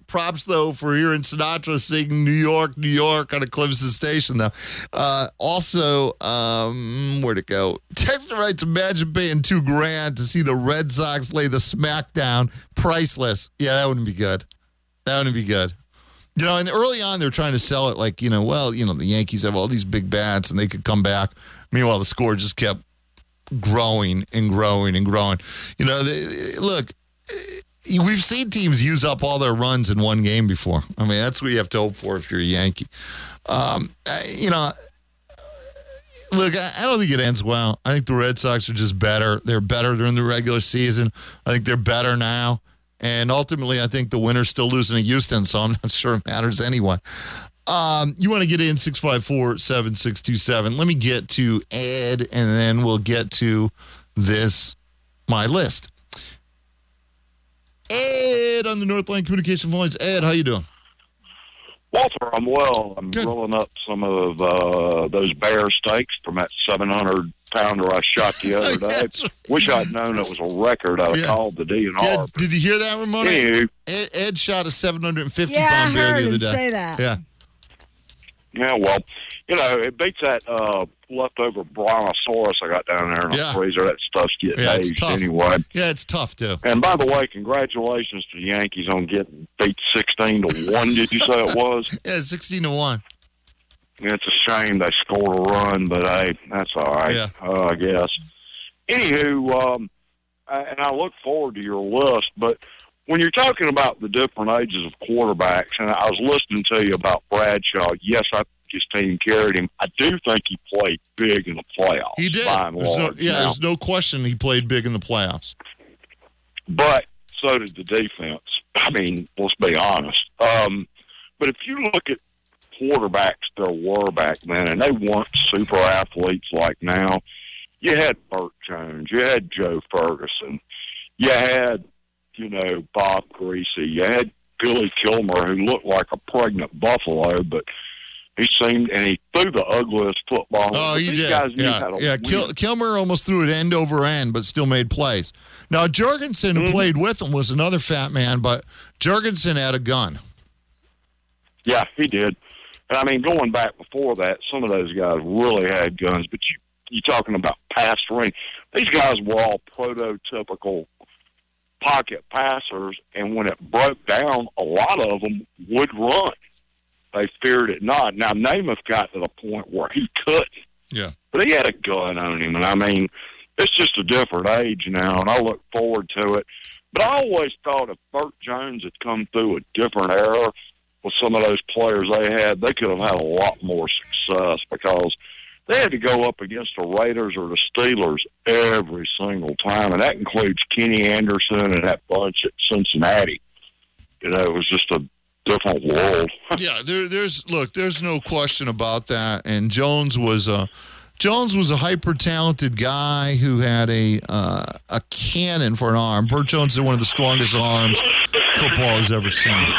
Props, though, for hearing Sinatra sing New York, New York on a Clemson station, though. Also, where'd it go? Texter writes, imagine paying $2,000 to see the Red Sox lay the smackdown. Priceless. Yeah, that wouldn't be good. That wouldn't be good. You know, and early on, they're trying to sell it like, the Yankees have all these big bats and they could come back. Meanwhile, the score just kept growing and growing and growing. Look, we've seen teams use up all their runs in one game before. I mean, that's what you have to hope for if you're a Yankee. Look, I don't think it ends well. I think the Red Sox are just better. They're better during the regular season. I think they're better now. And ultimately, I think the winner's still losing to Houston, so I'm not sure it matters anyway. You want to get in 654-7627. Let me get to Ed, and then we'll get to my list. Ed on the Northline Communication Lines. Ed, how you doing? Walter, I'm well. I'm Good. grilling up some of those bear steaks from that 700-pounder I shot the other day. That's right. Wish I'd known it was a record. I'd have called the DNR. Yeah, did you hear that, Ramona? Yeah. Ed shot a 750-pound Yeah, I bear heard the other him day. say that. Yeah. Yeah, well, it beats that leftover Brontosaurus I got down there in the freezer. That stuff's getting It's aged tough. anyway. Yeah, it's tough, too. And by the way, congratulations to the Yankees on getting beat 16-1, did you say it was? Yeah, 16-1. It's a shame they scored a run, but hey, that's all right, Yeah. I guess. Anywho, and I look forward to your list, but when you're talking about the different ages of quarterbacks, and I was listening to you about Bradshaw, yes, I think his team carried him. I do think he played big in the playoffs. He did. By and large. There's no question he played big in the playoffs. But so did the defense. I mean, let's be honest. But if you look at quarterbacks there were back then, and they weren't super athletes like now, you had Burt Jones, you had Joe Ferguson, you had, Bob Greasy, you had Billy Kilmer, who looked like a pregnant buffalo, but he seemed, and he threw the ugliest football. Oh, he did. Guys knew how to win. Kilmer almost threw it end over end, but still made plays. Now, Jurgensen, who played with him, was another fat man, but Jurgensen had a gun. Yeah, he did. And I mean, going back before that, some of those guys really had guns, but you're talking about pass ring. These guys were all prototypical pocket passers, and when it broke down, a lot of them would run. They feared it not. Now, Namath got to the point where he couldn't. Yeah. But he had a gun on him, and I mean, it's just a different age now, and I look forward to it. But I always thought if Burt Jones had come through a different era with some of those players they had, they could have had a lot more success because they had to go up against the Raiders or the Steelers every single time, and that includes Kenny Anderson and that bunch at Cincinnati. It was just a different world. Yeah, there's no question about that. And Jones was a hyper talented guy who had a cannon for an arm. Burt Jones had one of the strongest arms football has ever seen.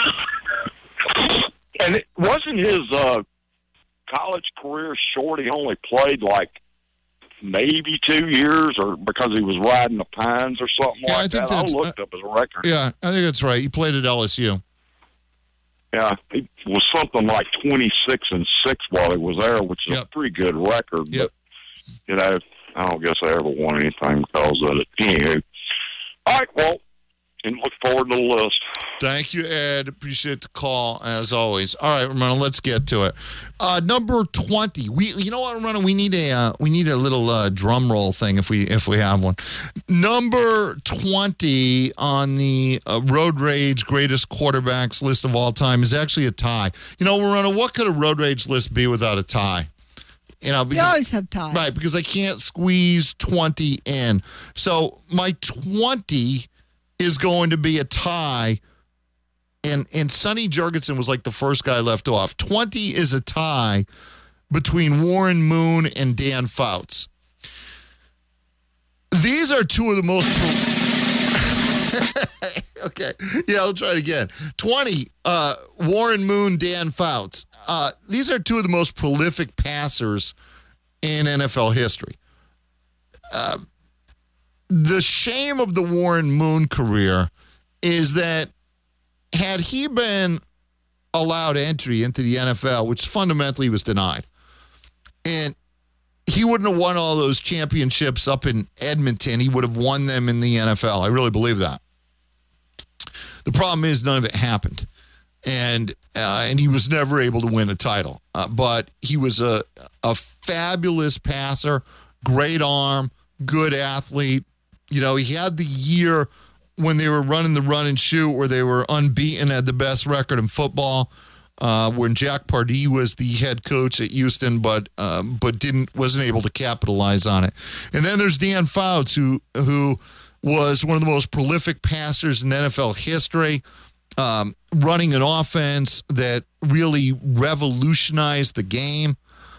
And it wasn't his college career short. He only played like maybe 2 years, or because he was riding the Pines or something like that. I looked up his record. Yeah, I think that's right. He played at LSU. Yeah, he was something like 26-6 while he was there, which is a pretty good record. Yep. But, I don't guess I ever won anything because of it. Anywho. All right, well, and look forward to the list. Thank you, Ed. Appreciate the call, as always. All right, Ramona, let's get to it. Number 20. You know what, Ramona? We need a little drum roll thing if we have one. Number 20 on the Road Rage greatest quarterbacks list of all time is actually a tie. Ramona, what could a Road Rage list be without a tie? Because, you always have ties. Right, because I can't squeeze 20 in. So my 20 is going to be a tie, and Sonny Jurgensen was like the first guy left off. 20 is a tie between Warren Moon and Dan Fouts. These are two of the most... Okay, yeah, I'll try it again. 20, Warren Moon, Dan Fouts. These are two of the most prolific passers in NFL history. The shame of the Warren Moon career is that had he been allowed entry into the NFL, which fundamentally was denied, and he wouldn't have won all those championships up in Edmonton. He would have won them in the NFL. I really believe that. The problem is none of it happened, and he was never able to win a title. But he was a fabulous passer, great arm, good athlete. You know, he had the year when they were running the run and shoot where they were unbeaten, had the best record in football, when Jack Pardee was the head coach at Houston, but wasn't able to capitalize on it. And then there's Dan Fouts, who was one of the most prolific passers in NFL history, running an offense that really revolutionized the game.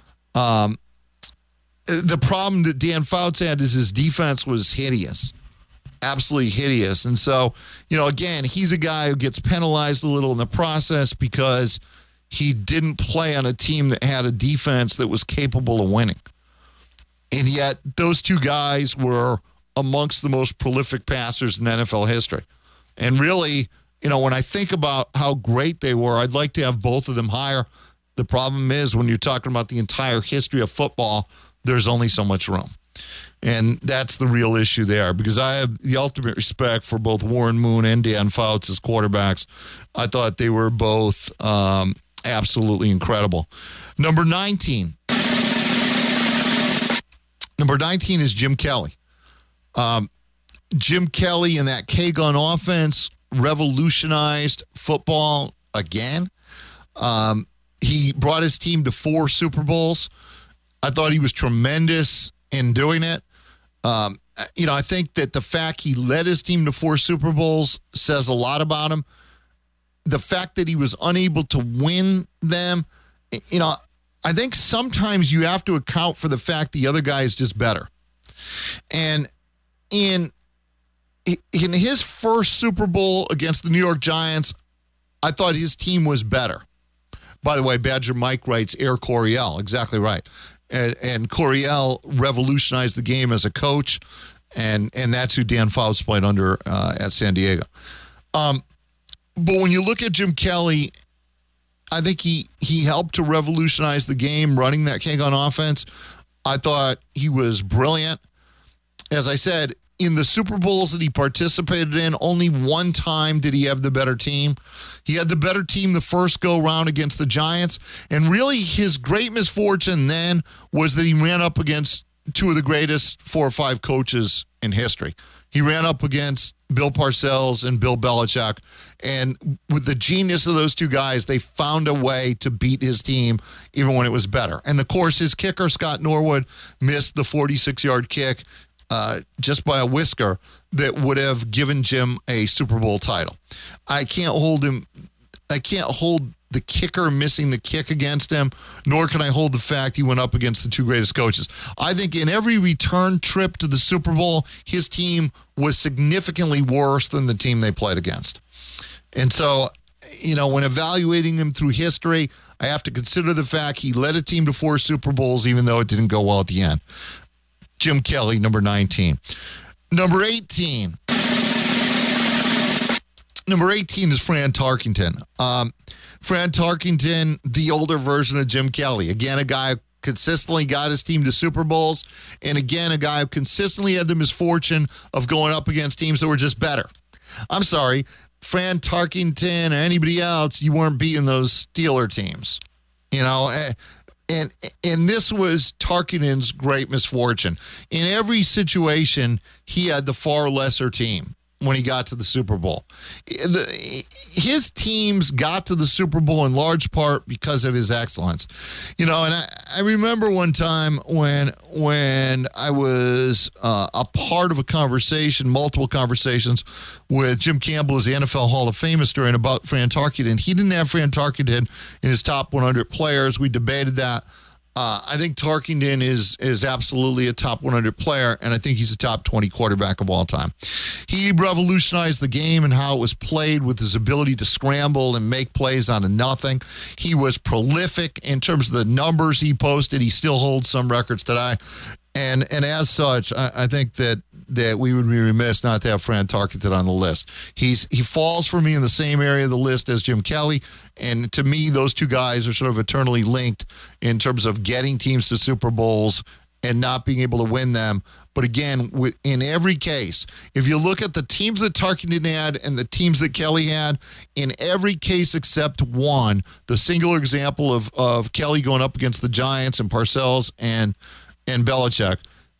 The problem that Dan Fouts had is his defense was hideous. Absolutely hideous. And so, you know, again, he's a guy who gets penalized a little in the process because he didn't play on a team that had a defense that was capable of winning. And yet those two guys were amongst the most prolific passers in NFL history. And really, you know, when I think about how great they were, I'd like to have both of them higher. The problem is when you're talking about the entire history of football, there's only so much room. And that's the real issue there, because I have the ultimate respect for both Warren Moon and Dan Fouts as quarterbacks. I thought they were both absolutely incredible. Number 19 is Jim Kelly. Jim Kelly and that K-gun offense revolutionized football again. He brought his team to 4 Super Bowls. I thought he was tremendous in doing it. You know, I think that the fact he led his team to 4 Super Bowls says a lot about him. The fact that he was unable to win them, you know, I think sometimes you have to account for the fact the other guy is just better. And in his first Super Bowl against the New York Giants, I thought his team was better. By the way, Badger Mike writes Air Coryell. Exactly right. And Coryell revolutionized the game as a coach, and that's who Dan Fouts played under at San Diego. But when you look at Jim Kelly, I think he helped to revolutionize the game running that K-gun offense. I thought he was brilliant. As I said, in the Super Bowls that he participated in, only one time did he have the better team. He had the better team the first go-round against the Giants, and really his great misfortune then was that he ran up against 2 of the greatest 4 or 5 coaches in history. He ran up against Bill Parcells and Bill Belichick, and with the genius of those 2 guys, they found a way to beat his team even when it was better. And, of course, his kicker, Scott Norwood, missed the 46-yard kick just by a whisker that would have given Jim a Super Bowl title. I can't hold the kicker missing the kick against him, nor can I hold the fact he went up against the 2 greatest coaches. I think in every return trip to the Super Bowl, his team was significantly worse than the team they played against. And so, you know, when evaluating him through history, I have to consider the fact he led a team to 4 Super Bowls, even though it didn't go well at the end. Jim Kelly, number 19. Number 18. Number 18 is Fran Tarkenton. Fran Tarkenton, the older version of Jim Kelly. Again, a guy who consistently got his team to Super Bowls. And again, a guy who consistently had the misfortune of going up against teams that were just better. I'm sorry, Fran Tarkenton or anybody else, you weren't beating those Steeler teams. You know, and this was Tarkenton's great misfortune. In every situation, he had the far lesser team when he got to the Super Bowl. His teams got to the Super Bowl in large part because of his excellence. You know, and I remember one time when I was a part of a conversation, multiple conversations with Jim Campbell as the NFL Hall of Fame historian about Fran Tarkenton. He didn't have Fran Tarkenton in his top 100 players. We debated that. I think Tarkenton is absolutely a top 100 player, and I think he's a top 20 quarterback of all time. He revolutionized the game and how it was played with his ability to scramble and make plays out of nothing. He was prolific in terms of the numbers he posted. He still holds some records today. And as such, I think that we would be remiss not to have Fran Tarkenton on the list. He falls for me in the same area of the list as Jim Kelly. And to me, those two guys are sort of eternally linked in terms of getting teams to Super Bowls and not being able to win them. But again, in every case, if you look at the teams that Tarkenton had and the teams that Kelly had, in every case except one, the singular example of Kelly going up against the Giants and Parcells and Belichick,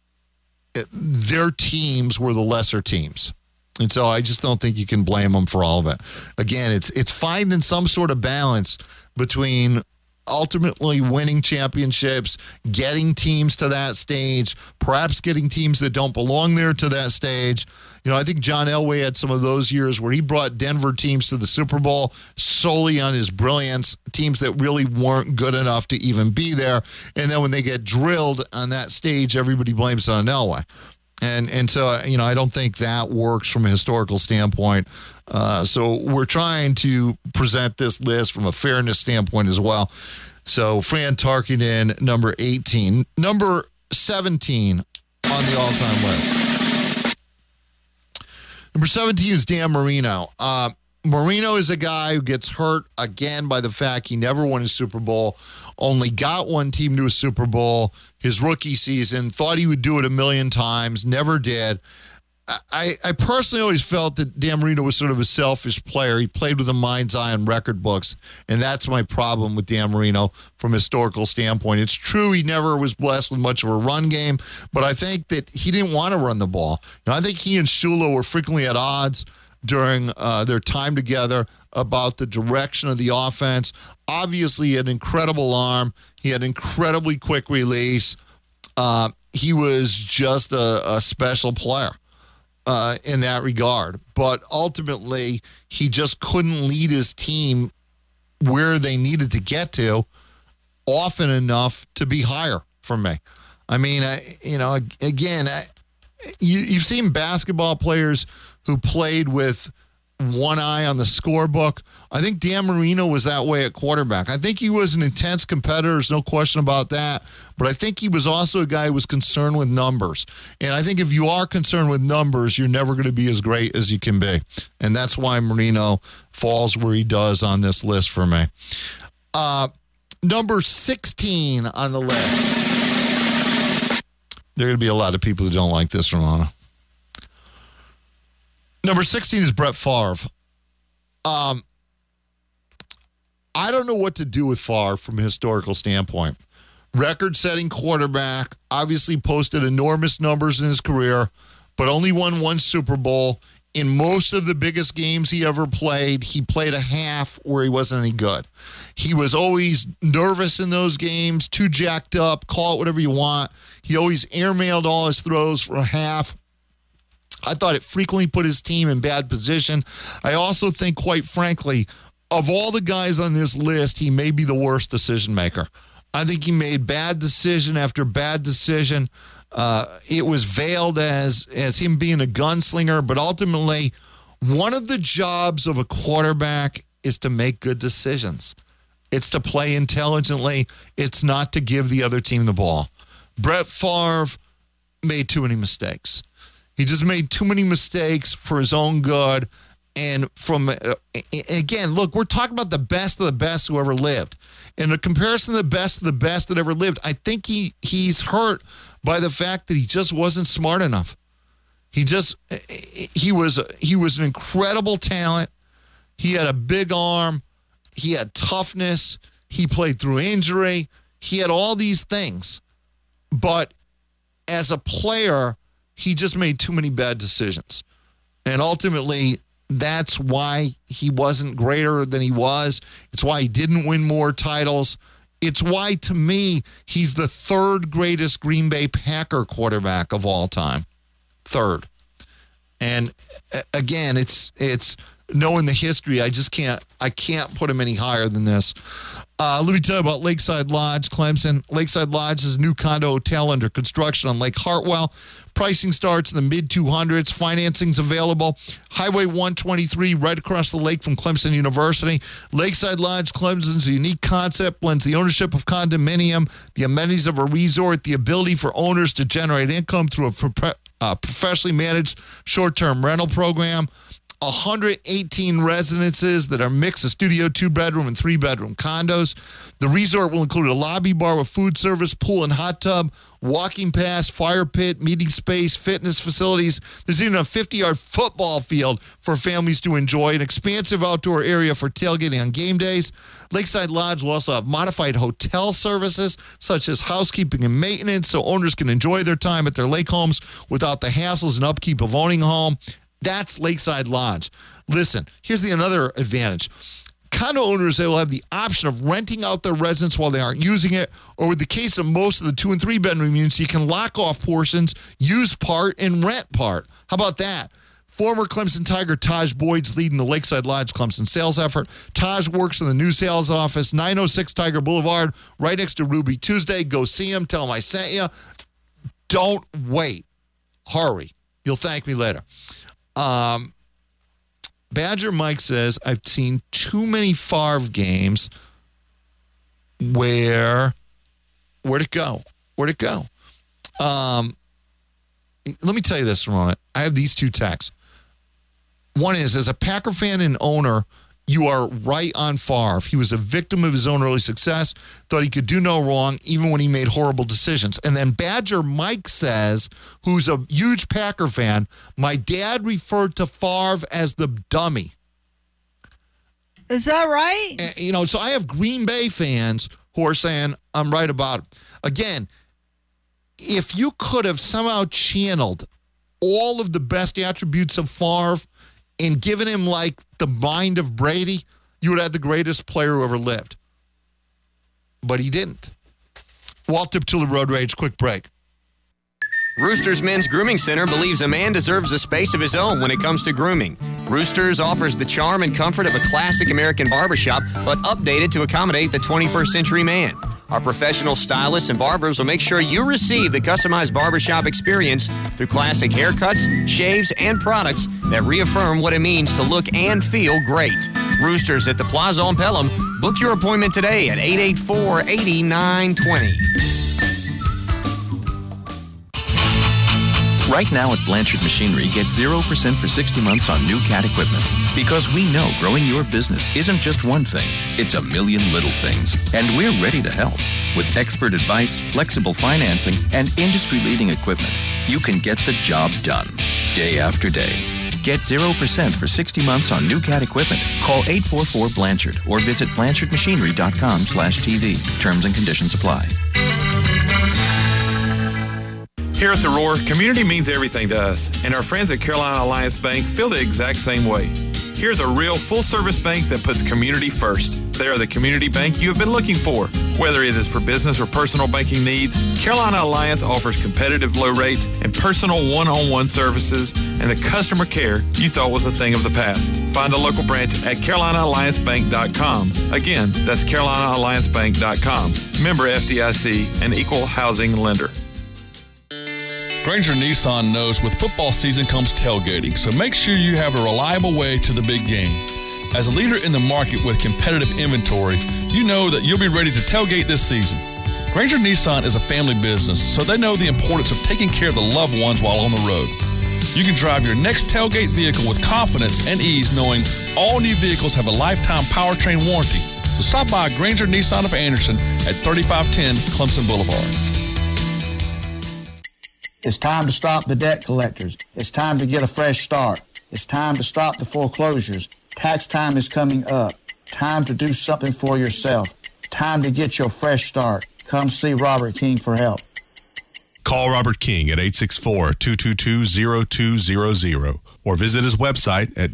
their teams were the lesser teams. And so I just don't think you can blame them for all of it. Again, it's finding some sort of balance between ultimately winning championships, getting teams to that stage, perhaps getting teams that don't belong there to that stage. You know, I think John Elway had some of those years where he brought Denver teams to the Super Bowl solely on his brilliance, teams that really weren't good enough to even be there. And then when they get drilled on that stage, everybody blames it on Elway. And so, you know, I don't think that works from a historical standpoint. So we're trying to present this list from a fairness standpoint as well. So Fran Tarkenton, number 18. Number 17 on the all-time list. Number 17 is Dan Marino. Marino is a guy who gets hurt again by the fact he never won a Super Bowl, only got one team to a Super Bowl his rookie season, thought he would do it a million times, never did. I personally always felt that Dan Marino was sort of a selfish player. He played with a mind's eye on record books, and that's my problem with Dan Marino from a historical standpoint. It's true he never was blessed with much of a run game, but I think that he didn't want to run the ball. And I think he and Shula were frequently at odds during their time together about the direction of the offense. Obviously, he had an incredible arm. He had incredibly quick release. He was just a special player in that regard. But ultimately, he just couldn't lead his team where they needed to get to often enough to be higher for me. I mean, you've seen basketball players who played with one eye on the scorebook. I think Dan Marino was that way at quarterback. I think he was an intense competitor. There's no question about that. But I think he was also a guy who was concerned with numbers. And I think if you are concerned with numbers, you're never going to be as great as you can be. And that's why Marino falls where he does on this list for me. Number 16 on the list. There are going to be a lot of people who don't like this, Romano. Number 16 is Brett Favre. I don't know what to do with Favre from a historical standpoint. Record-setting quarterback, obviously posted enormous numbers in his career, but only won one Super Bowl. In most of the biggest games he ever played, he played a half where he wasn't any good. He was always nervous in those games, too jacked up, call it whatever you want. He always airmailed all his throws for a half. I thought it frequently put his team in bad position. I also think, quite frankly, of all the guys on this list, he may be the worst decision maker. I think he made bad decision after bad decision. It was veiled as him being a gunslinger, but ultimately, one of the jobs of a quarterback is to make good decisions. It's to play intelligently. It's not to give the other team the ball. Brett Favre made too many mistakes. He just made too many mistakes for his own good. And again, look, we're talking about the best of the best who ever lived. In a comparison to the best of the best that ever lived, I think he's hurt by the fact that he just wasn't smart enough. He was an incredible talent. He had a big arm. He had toughness. He played through injury. He had all these things. But as a player, he just made too many bad decisions. And ultimately, that's why he wasn't greater than he was. It's why he didn't win more titles. It's why, to me, he's the third greatest Green Bay Packer quarterback of all time. Third. And again, it's knowing the history, I can't put them any higher than this. Let me tell you about Lakeside Lodge, Clemson. Lakeside Lodge is a new condo hotel under construction on Lake Hartwell. Pricing starts in the mid-200s. Financing's available. Highway 123 right across the lake from Clemson University. Lakeside Lodge, Clemson's a unique concept, blends the ownership of condominium, the amenities of a resort, the ability for owners to generate income through a professionally managed short-term rental program. 118 residences that are mixed of studio, 2-bedroom, and 3-bedroom condos. The resort will include a lobby bar with food service, pool and hot tub, walking path, fire pit, meeting space, fitness facilities. There's even a 50-yard football field for families to enjoy, an expansive outdoor area for tailgating on game days. Lakeside Lodge will also have modified hotel services, such as housekeeping and maintenance, so owners can enjoy their time at their lake homes without the hassles and upkeep of owning a home. That's Lakeside Lodge. Listen, here's another advantage. Condo owners, they will have the option of renting out their residence while they aren't using it, or with the case of most of the 2- and 3-bedroom units, you can lock off portions, use part, and rent part. How about that? Former Clemson Tiger Taj Boyd's leading the Lakeside Lodge Clemson sales effort. Taj works in the new sales office, 906 Tiger Boulevard, right next to Ruby Tuesday. Go see him. Tell him I sent you. Don't wait. Hurry. You'll thank me later. Badger Mike says, I've seen too many Favre games where'd it go? Let me tell you this for a moment. I have these two texts. One is, as a Packer fan and owner, you are right on Favre. He was a victim of his own early success, thought he could do no wrong, even when he made horrible decisions. And then Badger Mike says, who's a huge Packer fan, my dad referred to Favre as the dummy. Is that right? And, so I have Green Bay fans who are saying, I'm right about it. Again, if you could have somehow channeled all of the best attributes of Favre and given him like the mind of Brady, you would have the greatest player who ever lived. But he didn't. Walt Diptula, Road Rage, quick break. Roosters Men's Grooming Center believes a man deserves a space of his own when it comes to grooming. Roosters offers the charm and comfort of a classic American barbershop, but updated to accommodate the 21st century man. Our professional stylists and barbers will make sure you receive the customized barbershop experience through classic haircuts, shaves, and products that reaffirm what it means to look and feel great. Roosters at the Plaza on Pelham. Book your appointment today at 884-8920. Right now at Blanchard Machinery, get 0% for 60 months on new cat equipment. Because we know growing your business isn't just one thing, it's a million little things. And we're ready to help. With expert advice, flexible financing, and industry-leading equipment, you can get the job done, day after day. Get 0% for 60 months on new cat equipment. Call 844-BLANCHARD or visit BlanchardMachinery.com/TV. Terms and conditions apply. Here at The Roar, community means everything to us, and our friends at Carolina Alliance Bank feel the exact same way. Here's a real full-service bank that puts community first. They are the community bank you have been looking for. Whether it is for business or personal banking needs, Carolina Alliance offers competitive low rates and personal one-on-one services and the customer care you thought was a thing of the past. Find a local branch at CarolinaAllianceBank.com. Again, that's CarolinaAllianceBank.com. Member FDIC, an equal housing lender. Granger Nissan knows with football season comes tailgating, so make sure you have a reliable way to the big game. As a leader in the market with competitive inventory, you know that you'll be ready to tailgate this season. Granger Nissan is a family business, so they know the importance of taking care of the loved ones while on the road. You can drive your next tailgate vehicle with confidence and ease knowing all new vehicles have a lifetime powertrain warranty. So stop by Granger Nissan of Anderson at 3510 Clemson Boulevard. It's time to stop the debt collectors. It's time to get a fresh start. It's time to stop the foreclosures. Tax time is coming up. Time to do something for yourself. Time to get your fresh start. Come see Robert King for help. Call Robert King at 864-222-0200 or visit his website at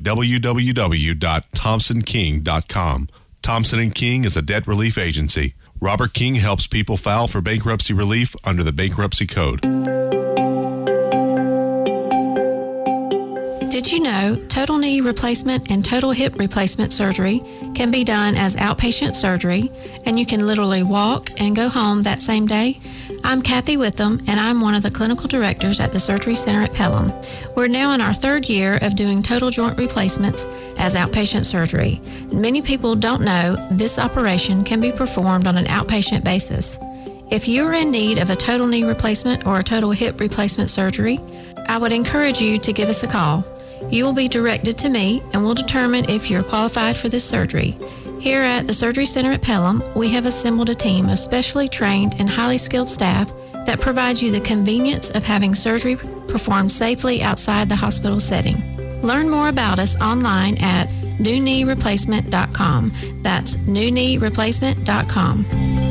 www.thompsonking.com. Thompson & King is a debt relief agency. Robert King helps people file for bankruptcy relief under the Bankruptcy Code. Did you know total knee replacement and total hip replacement surgery can be done as outpatient surgery, and you can literally walk and go home that same day? I'm Kathy Witham, and I'm one of the clinical directors at the Surgery Center at Pelham. We're now in our third year of doing total joint replacements as outpatient surgery. Many people don't know this operation can be performed on an outpatient basis. If you're in need of a total knee replacement or a total hip replacement surgery, I would encourage you to give us a call. You will be directed to me, and we'll determine if you're qualified for this surgery. Here at the Surgery Center at Pelham, we have assembled a team of specially trained and highly skilled staff that provides you the convenience of having surgery performed safely outside the hospital setting. Learn more about us online at newkneereplacement.com. That's newkneereplacement.com.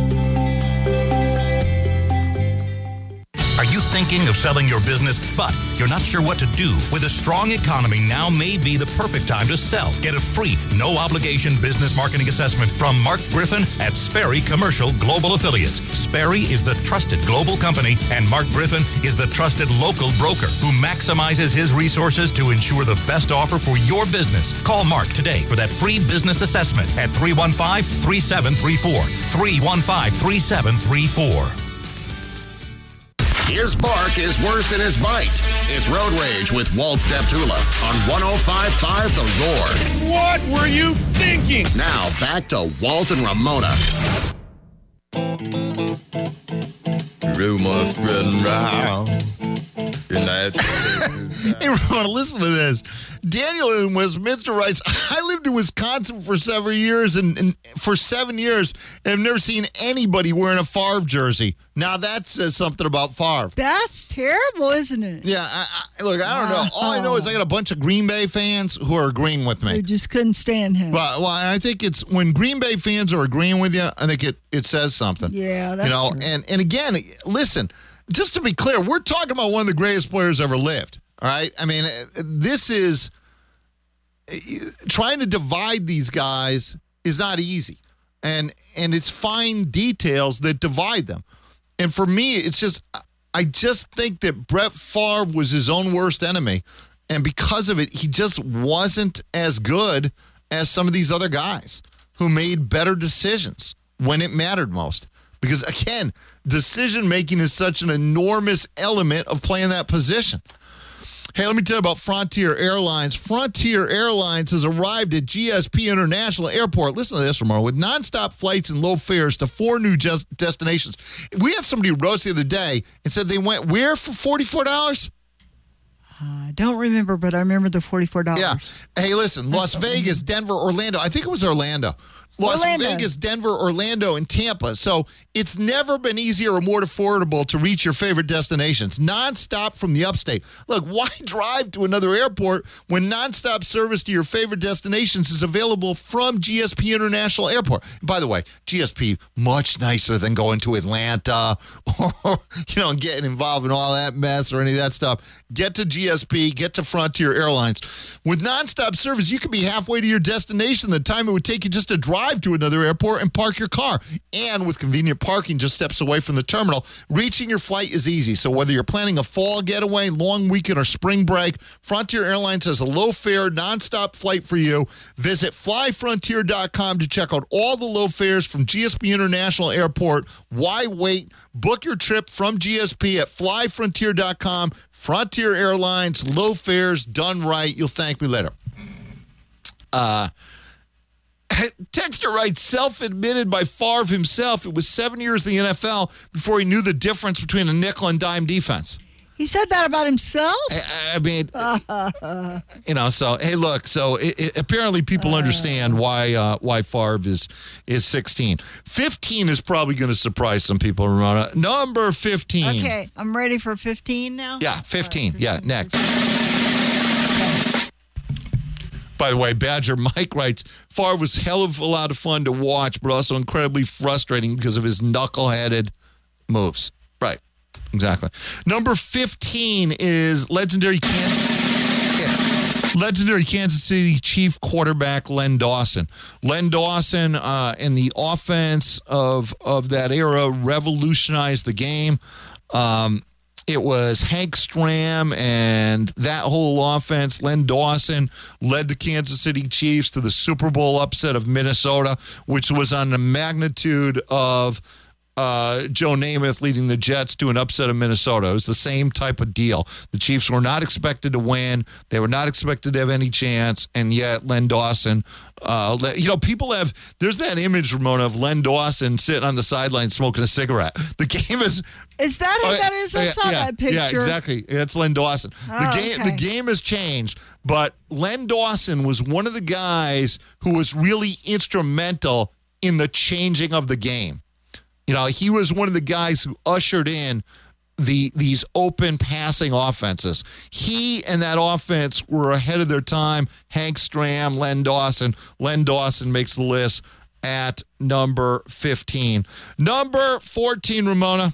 Are you thinking of selling your business, but you're not sure what to do? With a strong economy, now may be the perfect time to sell. Get a free, no-obligation business marketing assessment from Mark Griffin at Sperry Commercial Global Affiliates. Sperry is the trusted global company, and Mark Griffin is the trusted local broker who maximizes his resources to ensure the best offer for your business. Call Mark today for that free business assessment at 315-3734. 315-3734. His bark is worse than his bite. It's Road Rage with Walt Steptula on 105.5 The Roar. What were you thinking? Now back to Walt and Ramona. Rumors spreading round. Hey, Ramona, listen to this. Daniel in Westminster writes, I lived in Wisconsin for 7 years and for 7 years and have never seen anybody wearing a Favre jersey. Now that says something about Favre. That's terrible, isn't it? Yeah, look, I don't know. All I know is I got a bunch of Green Bay fans who are agreeing with me. They just couldn't stand him. Well, I think it's when Green Bay fans are agreeing with you, I think it says something. Yeah, that's true. And again, listen, just to be clear, we're talking about one of the greatest players ever lived. All right? I mean, this is trying to divide these guys is not easy. And it's fine details that divide them. And for me, it's just I just think that Brett Favre was his own worst enemy. And because of it, he just wasn't as good as some of these other guys who made better decisions when it mattered most. Because, again, decision-making is such an enormous element of playing that position. Hey, let me tell you about Frontier Airlines. Frontier Airlines has arrived at GSP International Airport. Listen to this, Ramon. With nonstop flights and low fares to 4 new destinations. We had somebody who wrote us the other day and said they went where for $44? I don't remember, but I remember the $44. Yeah. Hey, listen, Las Vegas, Denver, Orlando. I think it was Orlando. Las Vegas, Denver, Orlando, and Tampa. So it's never been easier or more affordable to reach your favorite destinations. Nonstop from the upstate. Look, why drive to another airport when nonstop service to your favorite destinations is available from GSP International Airport? By the way, GSP, much nicer than going to Atlanta or, getting involved in all that mess or any of that stuff. Get to GSP, get to Frontier Airlines. With nonstop service, you could be halfway to your destination the time it would take you just to drive to another airport and park your car. And with convenient parking just steps away from the terminal, reaching your flight is easy. So whether you're planning a fall getaway, long weekend, or spring break, Frontier Airlines has a low-fare, nonstop flight for you. Visit flyfrontier.com to check out all the low fares from GSP International Airport. Why wait? Book your trip from GSP at flyfrontier.com. Frontier Airlines, low fares, done right. You'll thank me later. Texter writes, self-admitted by Favre himself, it was 7 years in the NFL before he knew the difference between a nickel and dime defense. He said that about himself? I mean, so, hey, look, so apparently people understand why Favre is 16. 15 is probably going to surprise some people, Ramona. Number 15. Okay, I'm ready for 15 now? Yeah, 15. Right, 15. Yeah, next. By the way, Badger Mike writes, Favre was hell of a lot of fun to watch, but also incredibly frustrating because of his knuckle-headed moves. Right. Exactly. Number 15 is legendary Kansas City Chief quarterback Len Dawson. Len Dawson in the offense of that era revolutionized the game. It was Hank Stram and that whole offense. Len Dawson led the Kansas City Chiefs to the Super Bowl upset of Minnesota, which was on the magnitude of Joe Namath leading the Jets to an upset of Minnesota. It was the same type of deal. The Chiefs were not expected to win. They were not expected to have any chance, and yet Len Dawson, people there's that image, Ramona, of Len Dawson sitting on the sideline smoking a cigarette. The game is... Is that who that is? I saw that picture. Yeah, exactly. That's Len Dawson. The game has changed, but Len Dawson was one of the guys who was really instrumental in the changing of the game. He was one of the guys who ushered in these open passing offenses. He and that offense were ahead of their time. Hank Stram, Len Dawson. Len Dawson makes the list at number 15. Number 14, Ramona.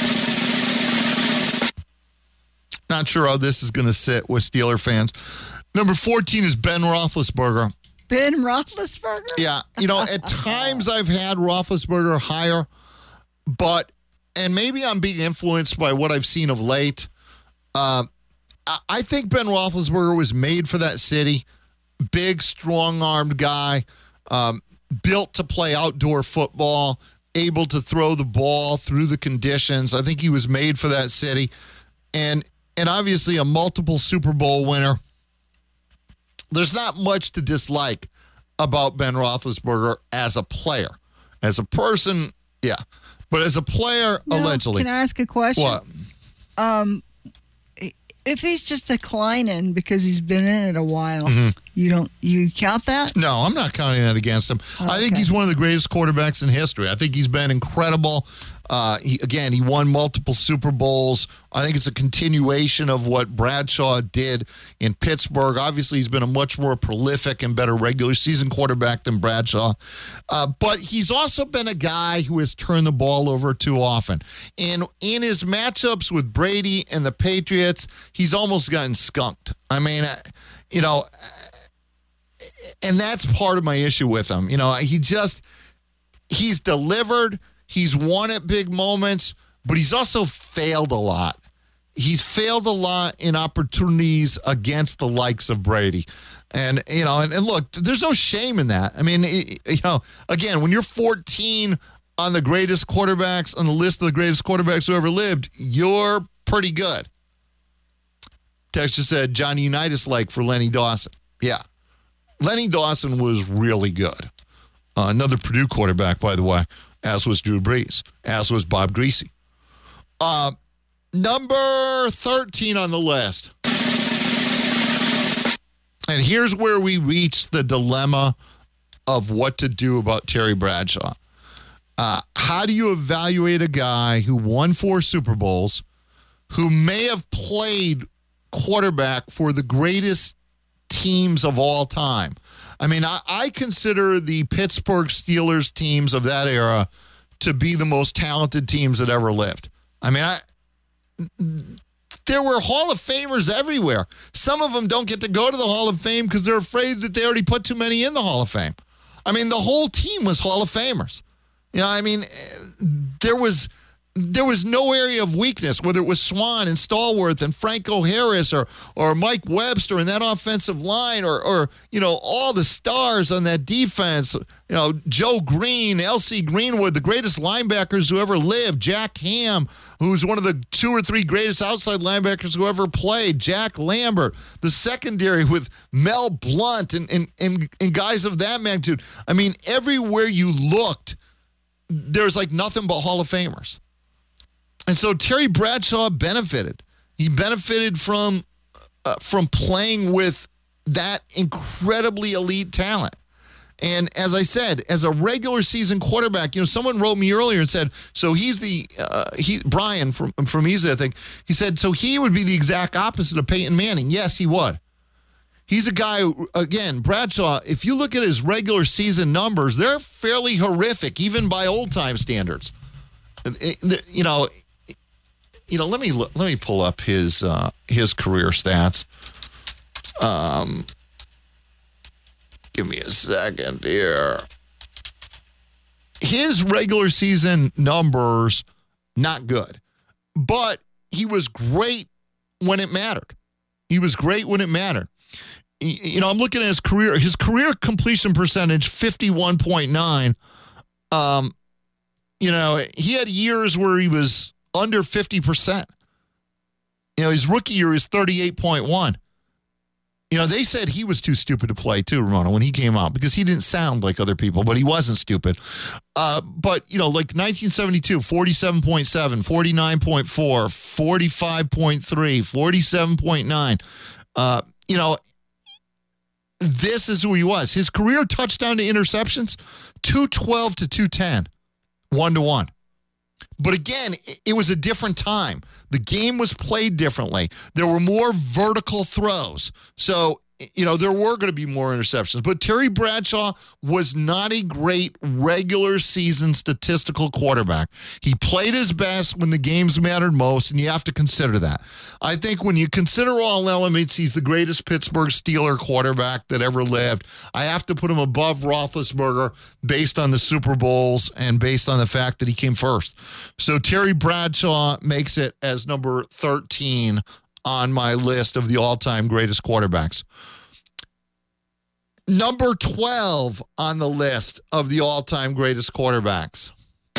Not sure how this is going to sit with Steeler fans. Number 14 is Ben Roethlisberger. Ben Roethlisberger? Yeah. At times I've had Roethlisberger higher. But, and maybe I'm being influenced by what I've seen of late. I think Ben Roethlisberger was made for that city. Big, strong-armed guy, built to play outdoor football, able to throw the ball through the conditions. I think he was made for that city. And obviously a multiple Super Bowl winner. There's not much to dislike about Ben Roethlisberger as a player. As a person, yeah. But as a player, allegedly. Can I ask a question? What? If he's just declining because he's been in it a while, you count that? No, I'm not counting that against him. Okay. I think he's one of the greatest quarterbacks in history. I think he's been incredible. He won multiple Super Bowls. I think it's a continuation of what Bradshaw did in Pittsburgh. Obviously, he's been a much more prolific and better regular season quarterback than Bradshaw. But he's also been a guy who has turned the ball over too often. And in his matchups with Brady and the Patriots, he's almost gotten skunked. I mean, and that's part of my issue with him. He's delivered. He's won at big moments, but he's also failed a lot. He's failed a lot in opportunities against the likes of Brady. And look, there's no shame in that. I mean, again, when you're 14 on the greatest quarterbacks, on the list of the greatest quarterbacks who ever lived, you're pretty good. Text just said, Johnny Unitas-like for Lenny Dawson. Yeah. Lenny Dawson was really good. Another Purdue quarterback, by the way, as was Drew Brees, as was Bob Greasy. Number 13 on the list. And here's where we reach the dilemma of what to do about Terry Bradshaw. How do you evaluate a guy who won 4 Super Bowls, who may have played quarterback for the greatest teams of all time? I mean, I consider the Pittsburgh Steelers teams of that era to be the most talented teams that ever lived. I mean, there were Hall of Famers everywhere. Some of them don't get to go to the Hall of Fame because they're afraid that they already put too many in the Hall of Fame. I mean, the whole team was Hall of Famers. There was no area of weakness, whether it was Swan and Stallworth and Franco Harris or Mike Webster in that offensive line or all the stars on that defense, Joe Green, L.C. Greenwood, the greatest linebackers who ever lived, Jack Ham, who's one of the 2 or 3 greatest outside linebackers who ever played, Jack Lambert, the secondary with Mel Blount and guys of that magnitude. I mean, everywhere you looked, there's like nothing but Hall of Famers. And so Terry Bradshaw benefited. He benefited from playing with that incredibly elite talent. And as I said, as a regular season quarterback, someone wrote me earlier and said, so he's Brian from Easy, I think. He said, so he would be the exact opposite of Peyton Manning. Yes, he would. He's a guy, again, Bradshaw, if you look at his regular season numbers, they're fairly horrific, even by old-time standards. Let me pull up his career stats. Give me a second here. His regular season numbers, not good. But he was great when it mattered. He was great when it mattered. You know, I'm looking at his career. His career completion percentage, 51.9. You know, he had years where he was under 50%. You know, his rookie year is 38.1. You know, they said he was too stupid to play too, Ramona, when he came out because he didn't sound like other people, but he wasn't stupid. But, you know, like 1972, 47.7, 49.4, 45.3, 47.9. You know, this is who he was. His career touchdown to interceptions, 212 to 210, 1-to-1. But again, it was a different time. The game was played differently. There were more vertical throws. So, you know, there were going to be more interceptions. But Terry Bradshaw was not a great regular season statistical quarterback. He played his best when the games mattered most, and you have to consider that. I think when you consider all elements, he's the greatest Pittsburgh Steeler quarterback that ever lived. I have to put him above Roethlisberger based on the Super Bowls and based on the fact that he came first. So Terry Bradshaw makes it as number 13 on my list of the all-time greatest quarterbacks. Number 12 on the list of the all-time greatest quarterbacks.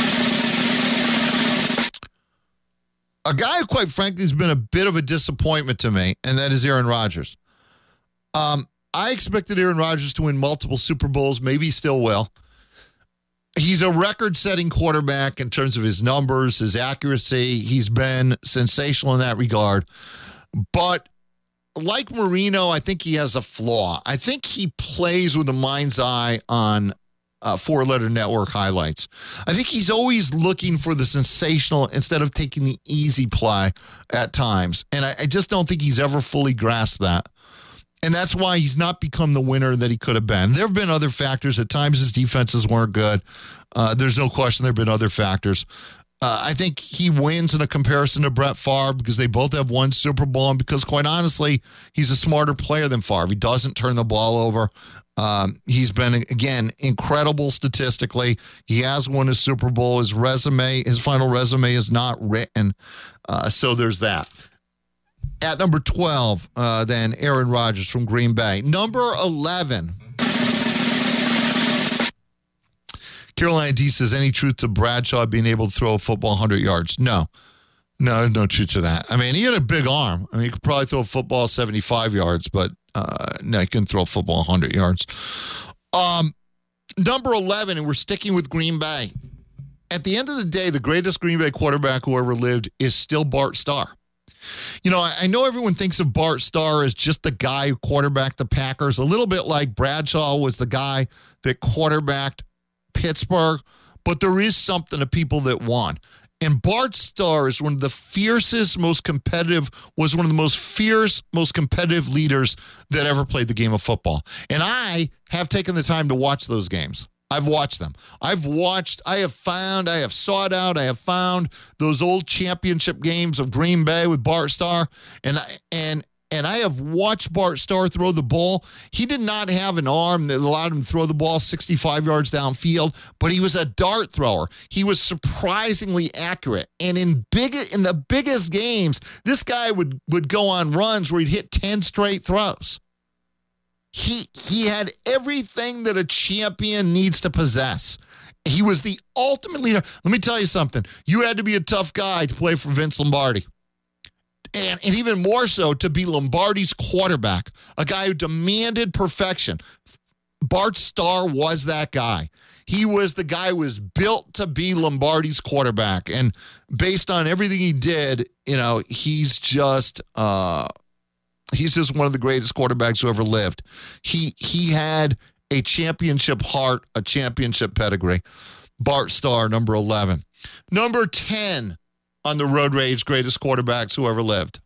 A guy who, quite frankly, has been a bit of a disappointment to me, and that is Aaron Rodgers. I expected Aaron Rodgers to win multiple Super Bowls. Maybe he still will. He's a record-setting quarterback in terms of his numbers, his accuracy. He's been sensational in that regard. But like Marino, I think he has a flaw. I think he plays with a mind's eye on four-letter network highlights. I think he's always looking for the sensational instead of taking the easy play at times. And I just don't think he's ever fully grasped that. And that's why he's not become the winner that he could have been. There have been other factors. At times his defenses weren't good. There's no question there have been other factors. I think he wins in a comparison to Brett Favre because they both have won Super Bowl, and because, quite honestly, he's a smarter player than Favre. He doesn't turn the ball over. He's been, again, incredible statistically. He has won a Super Bowl. His final resume is not written. So there's that. At number 12, then, Aaron Rodgers from Green Bay. Number 11. Carolina D says, any truth to Bradshaw being able to throw a football 100 yards? No, truth to that. I mean, he had a big arm. I mean, he could probably throw a football 75 yards, but no, he couldn't throw a football 100 yards. Number 11, and we're sticking with Green Bay. At the end of the day, the greatest Green Bay quarterback who ever lived is still Bart Starr. You know, I know everyone thinks of Bart Starr as just the guy who quarterbacked the Packers, a little bit like Bradshaw was the guy that quarterbacked Pittsburgh, but there is something to people that won. And Bart Starr is one of the fiercest, most competitive leaders that ever played the game of football. And I have taken the time to watch those games. I've watched them. I have sought out, I have found those old championship games of Green Bay with Bart Starr, and I have watched Bart Starr throw the ball. He did not have an arm that allowed him to throw the ball 65 yards downfield, but he was a dart thrower. He was surprisingly accurate. And in the biggest games, this guy would go on runs where he'd hit 10 straight throws. He had everything that a champion needs to possess. He was the ultimate leader. Let me tell you something. You had to be a tough guy to play for Vince Lombardi. And even more so to be Lombardi's quarterback, a guy who demanded perfection. Bart Starr was that guy. He was the guy who was built to be Lombardi's quarterback. And based on everything he did, you know, he's just one of the greatest quarterbacks who ever lived. He had a championship heart, a championship pedigree. Bart Starr, number 11. Number 10 on the Road Rage greatest quarterbacks who ever lived.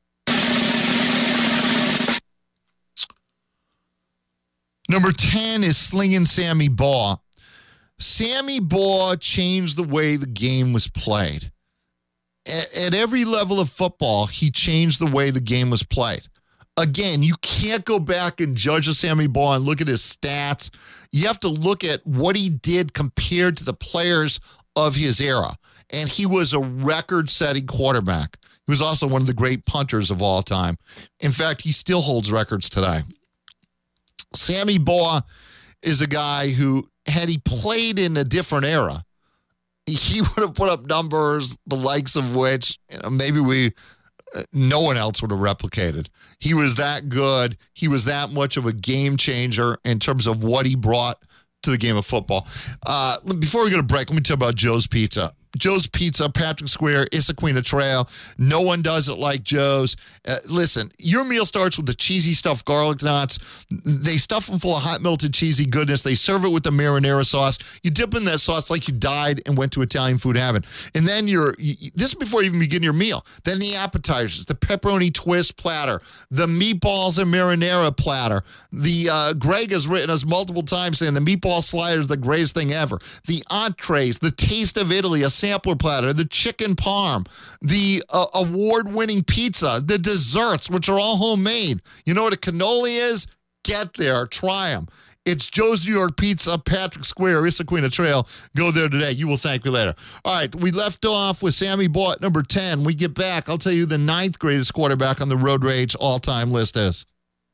Number 10 is Slingin' Sammy Baugh. Sammy Baugh changed the way the game was played. At every level of football, he changed the way the game was played. Again, you can't go back and judge a Sammy Baugh and look at his stats. You have to look at what he did compared to the players of his era. And he was a record-setting quarterback. He was also one of the great punters of all time. In fact, he still holds records today. Sammy Baugh is a guy who, had he played in a different era, he would have put up numbers the likes of which maybe no one else would have replicated. He was that good. He was that much of a game changer in terms of what he brought to the game of football. Before we go to break, let me tell you about Joe's Pizza. Joe's Pizza, Patrick Square, Issaquah Trail. No one does it like Joe's. Listen, your meal starts with the cheesy stuffed garlic knots. They stuff them full of hot melted cheesy goodness. They serve it with the marinara sauce. You dip in that sauce like you died and went to Italian food heaven. And then this is before you even begin your meal. Then the appetizers, the pepperoni twist platter, the meatballs and marinara platter. Greg has written us multiple times saying the meatball slider is the greatest thing ever. The entrees, the taste of Italy, a sampler platter, the chicken parm, the award-winning pizza, the desserts, which are all homemade. You know what a cannoli is? Get there. Try them. It's Joe's New York Pizza, Patrick Square, Issaquah Trail. Go there today. You will thank me later. All right, we left off with Sammy Baugh at number 10. We get back, I'll tell you the 9th greatest quarterback on the Road Rage all-time list is.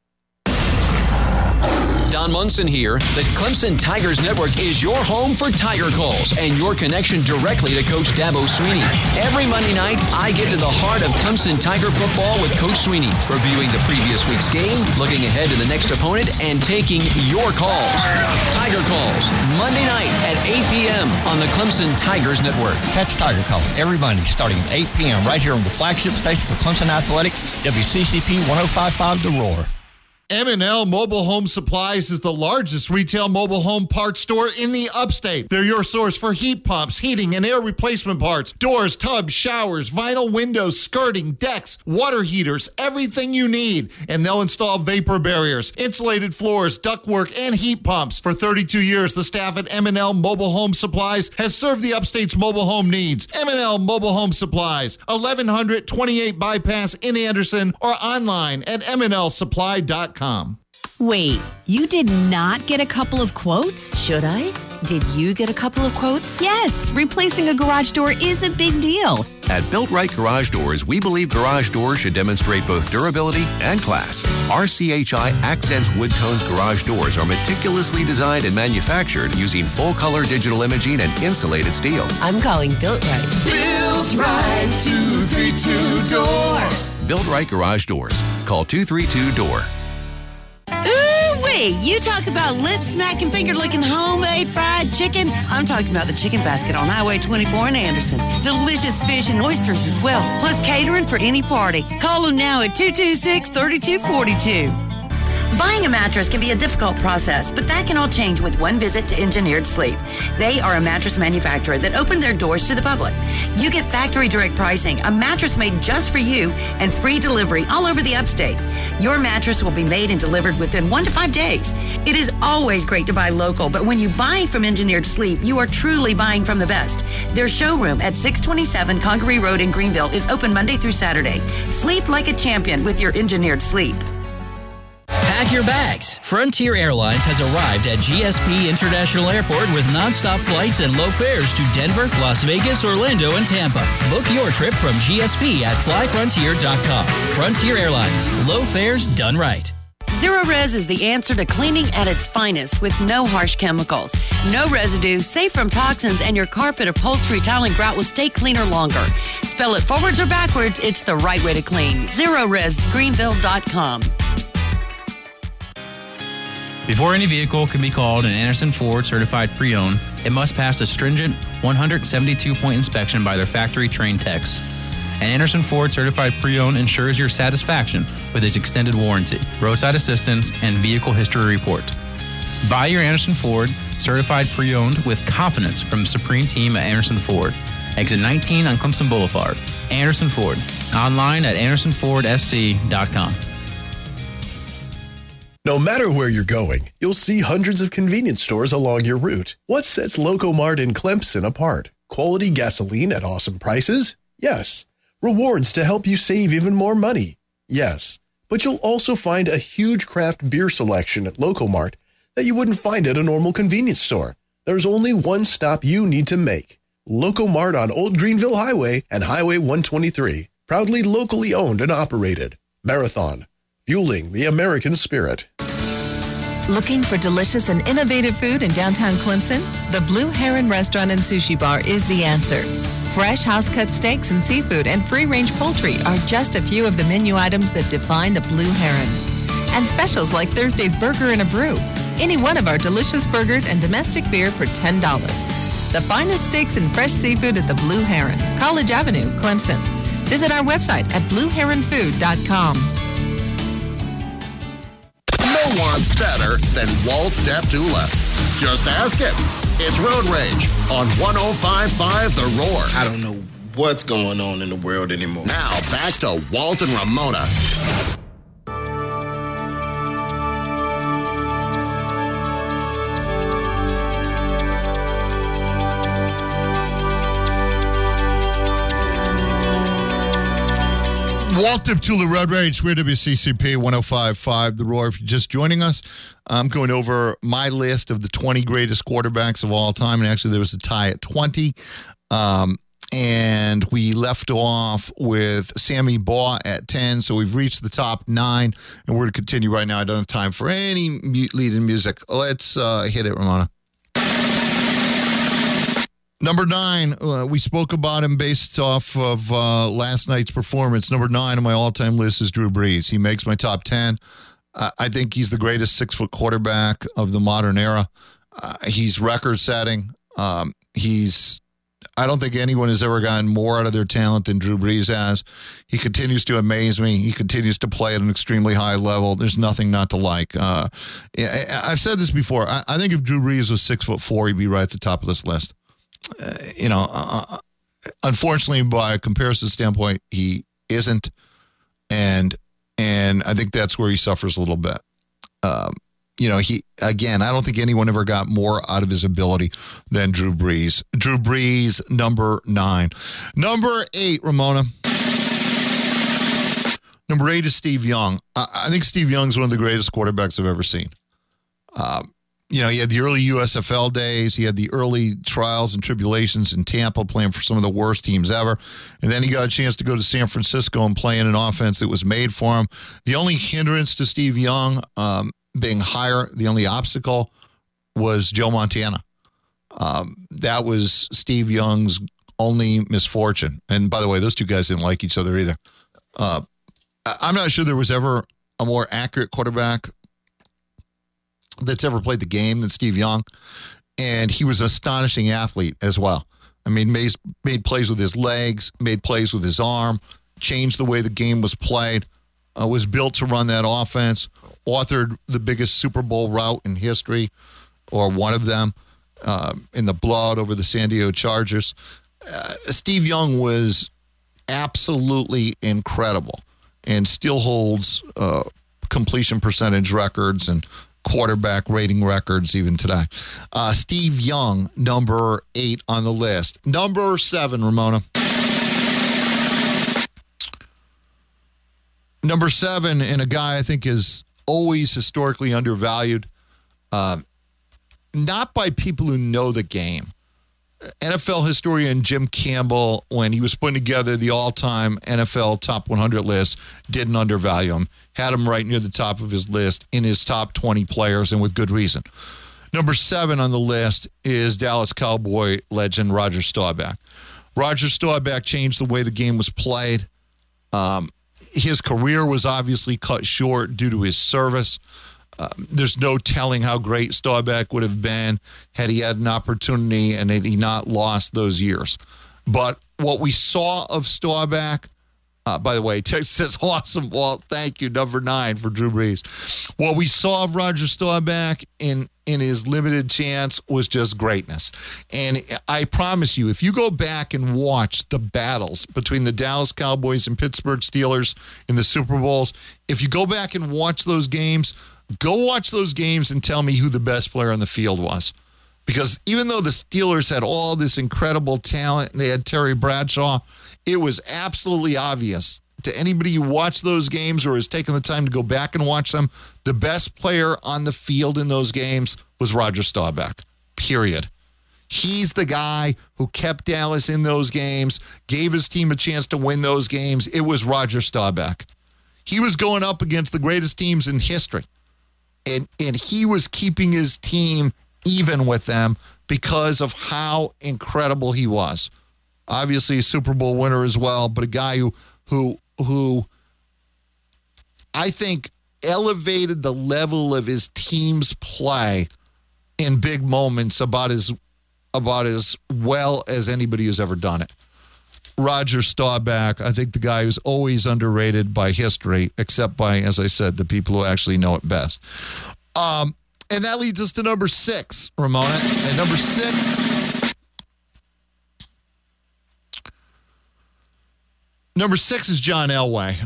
Don Munson here. The Clemson Tigers Network is your home for Tiger Calls and your connection directly to Coach Dabo Swinney. Every Monday night, I get to the heart of Clemson Tiger football with Coach Swinney, reviewing the previous week's game, looking ahead to the next opponent, and taking your calls. Tiger Calls, Monday night at 8 p.m. on the Clemson Tigers Network. Catch Tiger Calls every Monday starting at 8 p.m. right here on the flagship station for Clemson Athletics, WCCP 105.5 The Roar. M&L Mobile Home Supplies is the largest retail mobile home parts store in the upstate. They're your source for heat pumps, heating, and air replacement parts, doors, tubs, showers, vinyl windows, skirting, decks, water heaters, everything you need. And they'll install vapor barriers, insulated floors, ductwork, and heat pumps. For 32 years, the staff at M&L Mobile Home Supplies has served the upstate's mobile home needs. M&L Mobile Home Supplies, 1100 28 Bypass in Anderson, or online at mnlsupply.com. Wait, you did not get a couple of quotes? Should I? Did you get a couple of quotes? Yes, replacing a garage door is a big deal. At Built Right Garage Doors, we believe garage doors should demonstrate both durability and class. Our CHI Accents Wood Tones garage doors are meticulously designed and manufactured using full-color digital imaging and insulated steel. I'm calling Built Right. Built Right 232-DOOR. Built Right Garage Doors. Call 232-DOOR. Ooh-wee! You talk about lip-smacking, finger-licking homemade fried chicken. I'm talking about the Chicken Basket on Highway 24 in Anderson. Delicious fish and oysters as well, plus catering for any party. Call them now at 226-3242. Buying a mattress can be a difficult process, but that can all change with one visit to Engineered Sleep. They are a mattress manufacturer that opened their doors to the public. You get factory direct pricing, a mattress made just for you, and free delivery all over the upstate. Your mattress will be made and delivered within 1 to 5 days. It is always great to buy local, but when you buy from Engineered Sleep, you are truly buying from the best. Their showroom at 627 Congaree Road in Greenville is open Monday through Saturday. Sleep like a champion with your Engineered Sleep. Pack your bags. Frontier Airlines has arrived at GSP International Airport with nonstop flights and low fares to Denver, Las Vegas, Orlando, and Tampa. Book your trip from GSP at flyfrontier.com. Frontier Airlines. Low fares done right. Zero-Res is the answer to cleaning at its finest with no harsh chemicals. No residue, safe from toxins, and your carpet, upholstery, tile, and grout will stay cleaner longer. Spell it forwards or backwards, it's the right way to clean. ZeroResGreenville.com. Before any vehicle can be called an Anderson Ford certified pre-owned, it must pass a stringent 172-point inspection by their factory-trained techs. An Anderson Ford certified pre-owned ensures your satisfaction with its extended warranty, roadside assistance, and vehicle history report. Buy your Anderson Ford certified pre-owned with confidence from the Supreme Team at Anderson Ford. Exit 19 on Clemson Boulevard. Anderson Ford. Online at AndersonFordSC.com. No matter where you're going, you'll see hundreds of convenience stores along your route. What sets Locomart in Clemson apart? Quality gasoline at awesome prices? Yes. Rewards to help you save even more money? Yes. But you'll also find a huge craft beer selection at Locomart that you wouldn't find at a normal convenience store. There's only one stop you need to make. Locomart on Old Greenville Highway and Highway 123. Proudly locally owned and operated. Marathon, fueling the American spirit. Looking for delicious and innovative food in downtown Clemson? The Blue Heron Restaurant and Sushi Bar is the answer. Fresh house-cut steaks and seafood and free-range poultry are just a few of the menu items that define the Blue Heron. And specials like Thursday's Burger and a Brew. Any one of our delicious burgers and domestic beer for $10. The finest steaks and fresh seafood at the Blue Heron, College Avenue, Clemson. Visit our website at blueheronfood.com. No one's better than Walt Deptula. Just ask him. It's Road Rage on 105.5 The Roar. I don't know what's going on in the world anymore. Now back to Walt and Ramona. Walt Deptula, Road Rage, we're WCCP 105.5 The Roar. If you're just joining us, I'm going over my list of the 20 greatest quarterbacks of all time. And actually, there was a tie at 20. And we left off with Sammy Baugh at 10. So we've reached the top 9. And we're going to continue right now. I don't have time for any lead-in music. Let's hit it, Ramona. Number 9, we spoke about him based off of last night's performance. Number 9 on my all-time list is Drew Brees. He makes my top 10. I think he's the greatest 6-foot quarterback of the modern era. He's record-setting. I don't think anyone has ever gotten more out of their talent than Drew Brees has. He continues to amaze me. He continues to play at an extremely high level. There's nothing not to like. I've said this before. I think if Drew Brees was 6'4", he'd be right at the top of this list. Unfortunately, by a comparison standpoint, he isn't, and I think that's where he suffers a little bit. I don't think anyone ever got more out of his ability than Drew Brees. Drew Brees, number 9. Number 8, Ramona. Number 8 is Steve Young. I think Steve Young's one of the greatest quarterbacks I've ever seen. He had the early USFL days. He had the early trials and tribulations in Tampa, playing for some of the worst teams ever. And then he got a chance to go to San Francisco and play in an offense that was made for him. The only hindrance to Steve Young being higher, the only obstacle was Joe Montana. That was Steve Young's only misfortune. And by the way, those two guys didn't like each other either. I'm not sure there was ever a more accurate quarterback that's ever played the game than Steve Young. And he was an astonishing athlete as well. I mean, made plays with his legs, made plays with his arm, changed the way the game was played, was built to run that offense, authored the biggest Super Bowl route in history, or one of them, in the blood over the San Diego Chargers. Steve Young was absolutely incredible and still holds completion percentage records and quarterback rating records even today. Steve Young, number 8 on the list. Number 7, Ramona. Number 7, and a guy I think is always historically undervalued, not by people who know the game. NFL historian Jim Campbell, when he was putting together the all-time NFL top 100 list, didn't undervalue him. Had him right near the top of his list in his top 20 players, and with good reason. Number 7 on the list is Dallas Cowboy legend Roger Staubach. Roger Staubach changed the way the game was played. His career was obviously cut short due to his service. There's no telling how great Staubach would have been had he had an opportunity and had he not lost those years. But what we saw of Staubach, by the way, text says, awesome, Walt. Thank you, number 9 for Drew Brees. What we saw of Roger Staubach in his limited chance was just greatness. And I promise you, if you go back and watch the battles between the Dallas Cowboys and Pittsburgh Steelers in the Super Bowls, if you go back and watch those games, go watch those games and tell me who the best player on the field was. Because even though the Steelers had all this incredible talent and they had Terry Bradshaw, it was absolutely obvious to anybody who watched those games or has taken the time to go back and watch them, the best player on the field in those games was Roger Staubach, period. He's the guy who kept Dallas in those games, gave his team a chance to win those games. It was Roger Staubach. He was going up against the greatest teams in history. And he was keeping his team even with them because of how incredible he was. Obviously a Super Bowl winner as well, but a guy who I think elevated the level of his team's play in big moments about as well as anybody who's ever done it. Roger Staubach, I think the guy who's always underrated by history, except by, as I said, the people who actually know it best. And that leads us to number 6, Ramona. And number 6. Number 6 is John Elway.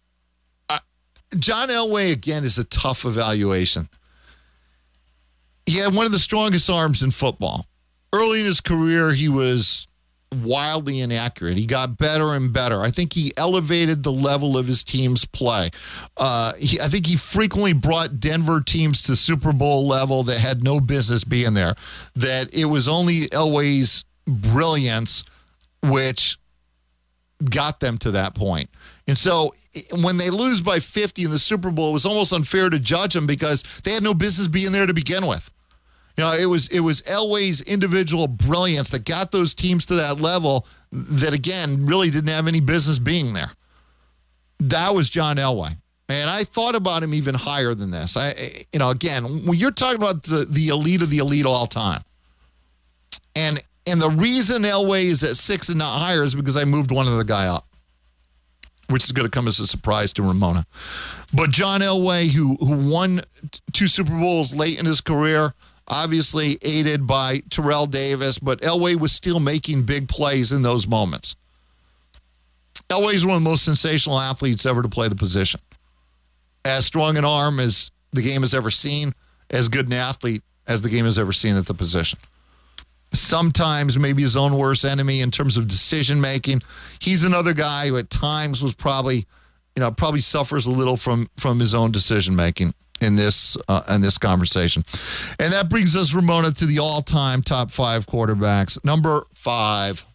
John Elway, again, is a tough evaluation. He had one of the strongest arms in football. Early in his career, he was wildly inaccurate. He got better and better. I think he elevated the level of his team's play. I think he frequently brought Denver teams to Super Bowl level that had no business being there. That it was only Elway's brilliance which got them to that point. And so when they lose by 50 in the Super Bowl, it was almost unfair to judge them because they had no business being there to begin with. You know, it was Elway's individual brilliance that got those teams to that level that, again, really didn't have any business being there. That was John Elway. And I thought about him even higher than this. Again, when you're talking about the elite of the elite all time, and the reason Elway is at 6 and not higher is because I moved one other guy up, which is going to come as a surprise to Ramona. But John Elway, who won 2 Super Bowls late in his career, obviously aided by Terrell Davis, but Elway was still making big plays in those moments. Elway is one of the most sensational athletes ever to play the position. As strong an arm as the game has ever seen, as good an athlete as the game has ever seen at the position. Sometimes maybe his own worst enemy in terms of decision making. He's another guy who at times was probably suffers a little from his own decision making in this conversation. And that brings us, Ramona, to the all-time top 5 quarterbacks. Number 5.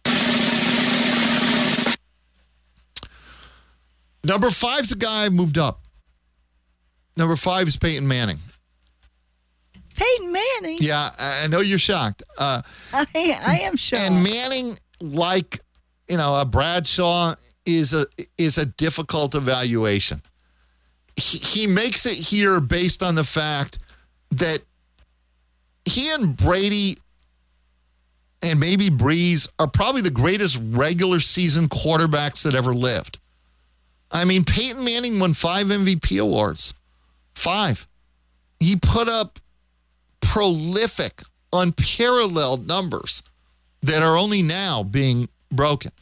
Number 5's a guy who moved up. Number 5 is Peyton Manning. Peyton Manning? Yeah, I know you're shocked. I am shocked. And Manning, like, a Bradshaw, is a difficult evaluation. He makes it here based on the fact that he and Brady and maybe Breeze are probably the greatest regular season quarterbacks that ever lived. I mean, Peyton Manning won 5 MVP awards. 5. He put up prolific, unparalleled numbers that are only now being broken.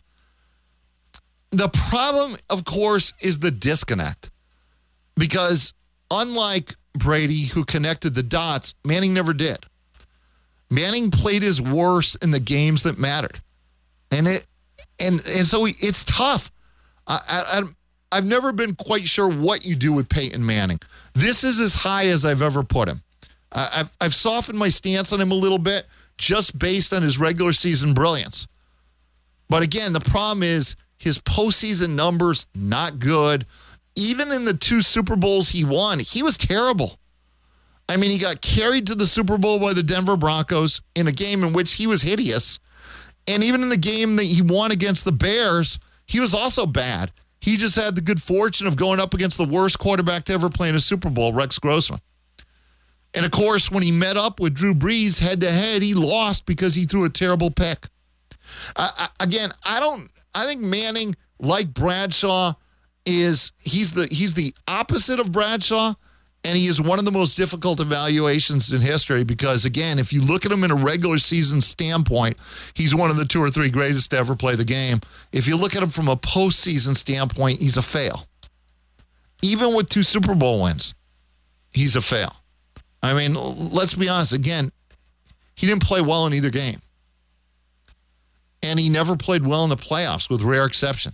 The problem, of course, is the disconnect. Because unlike Brady, who connected the dots, Manning never did. Manning played his worst in the games that mattered. And so it's tough. I've never been quite sure what you do with Peyton Manning. This is as high as I've ever put him. I've softened my stance on him a little bit just based on his regular season brilliance. But again, the problem is his postseason numbers, not good. Even in the 2 Super Bowls he won, he was terrible. I mean, he got carried to the Super Bowl by the Denver Broncos in a game in which he was hideous. And even in the game that he won against the Bears, he was also bad. He just had the good fortune of going up against the worst quarterback to ever play in a Super Bowl, Rex Grossman. And, of course, when he met up with Drew Brees head-to-head, he lost because he threw a terrible pick. I think Manning, like Bradshaw, he's the opposite of Bradshaw, and he is one of the most difficult evaluations in history because, again, if you look at him in a regular season standpoint, he's one of the 2 or 3 greatest to ever play the game. If you look at him from a postseason standpoint, he's a fail. Even with 2 Super Bowl wins, he's a fail. I mean, let's be honest. Again, he didn't play well in either game. And he never played well in the playoffs, with rare exception.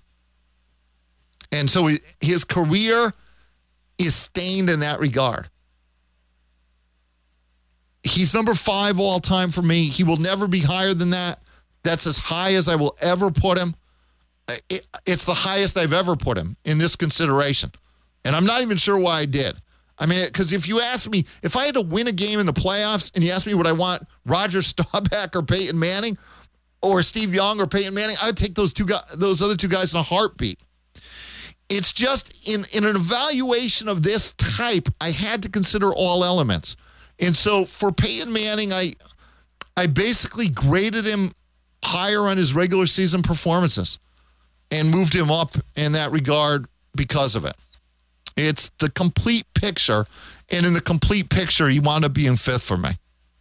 And so his career is stained in that regard. He's number 5 all time for me. He will never be higher than that. That's as high as I will ever put him. It's the highest I've ever put him in this consideration. And I'm not even sure why I did. I mean, because if you ask me, if I had to win a game in the playoffs and you ask me what I want, Roger Staubach or Peyton Manning or Steve Young or Peyton Manning, I would take those other two guys in a heartbeat. It's just in an evaluation of this type, I had to consider all elements. And so for Peyton Manning, I basically graded him higher on his regular season performances and moved him up in that regard because of it. It's the complete picture, and in the complete picture, he wound up being 5th for me.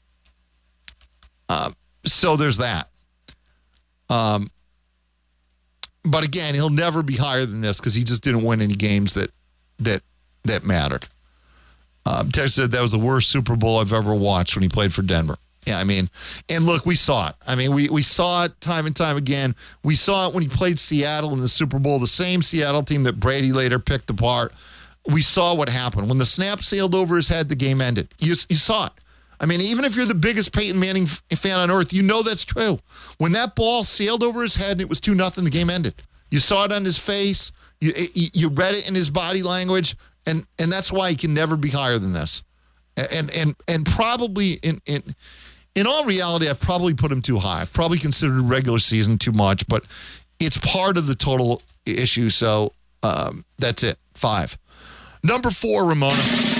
So there's that. But again, he'll never be higher than this because he just didn't win any games that mattered. Tex said that was the worst Super Bowl I've ever watched when he played for Denver. Yeah, I mean, and look, we saw it. I mean, we saw it time and time again. We saw it when he played Seattle in the Super Bowl, the same Seattle team that Brady later picked apart. We saw what happened. When the snap sailed over his head, the game ended. You saw it. I mean, even if you're the biggest Peyton Manning fan on earth, you know that's true. When that ball sailed over his head and it was 2-0, the game ended. You saw it on his face. You read it in his body language, and that's why he can never be higher than this. And probably in all reality, I've probably put him too high. I've probably considered regular season too much, but it's part of the total issue. So that's it. 5. Number 4, Ramona.